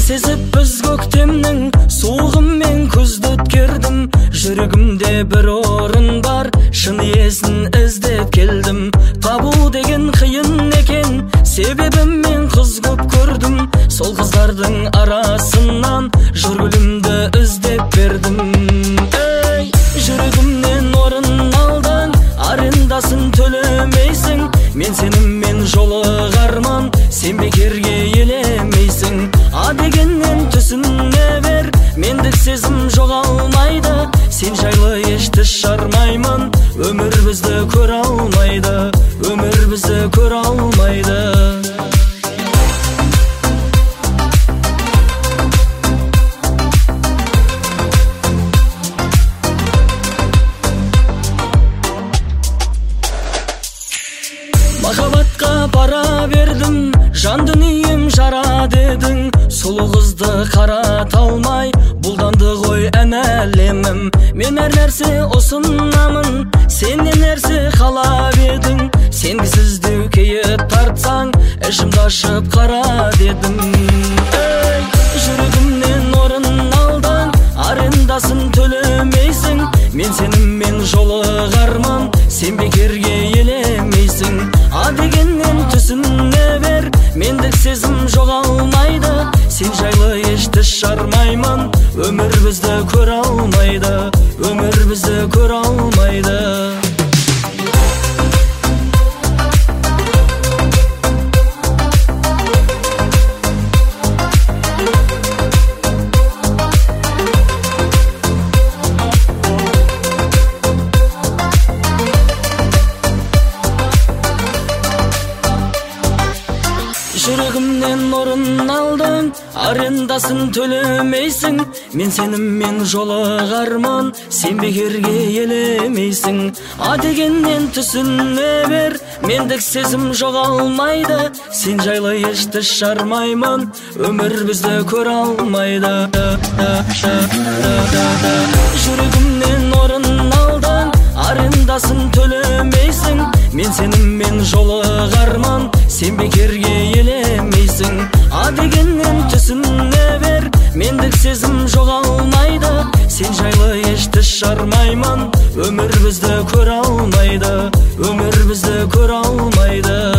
сезіп біз көктемнің суығымен күзді өткердім. Жүрегімде бір орын бар, шын иесін іздеп келдім. Табу деген қиын екен, себебі мен қыз көп көрдім. Сол қыздардың арасынан жүргілімді іздеп бердім. Ей, жүрегімнен орын алдың, арендасын төлемейсің. Мен сеніммен жолығарман, сен бекерге елемейсің. А дегеннен түсіне бер, мендік сезім жоғалмайды. Сен жайлы ешті шармаймын, өмір бізді көре алмайды, өмір бізді көре алмайды. Махаббатқа бара бердім, жан дүнием жара дедің. Сұлу қызды қарата алмай, бұлданды ғой ән әлемім. Мен әр нәрсе ұсынамын, сен не нәрсе қалап едің. Сенгісіз деукейі тартсаң, ішімді ашып қара дедім. Ей, жүрегімнен орын алдың, арендасын төлемейсің. Мен сеніммен жолығарман, сен бекерге елемейсің. А дегеннен түсіне бер, мендік сезім жоғалмайды. Сен жайлы ешті шармаймын, өмір бізді көре алмайды, өмір бізді көре алмайды. Жүрегімнен орын алдың, арендасын төлемейсің. Мен сеніммен жолығарман, сен бекерге елемейсің. А дегеннен түсіне бер, мендік сезім жоғалмайды. Сен жайлы ешті шармаймын, өмір бізді көре алмайды. Жүрегімнен орын алдың, арендасын төлемейсің. Мен сеніммен жолығарман, сен бекерге елемейсің. А дегеннен түсіне бер, мендік сезім жоғалмайды. Сен жайлы ешті шармаймын, өмір бізді көре алмайды, өмір бізді көре алмайды.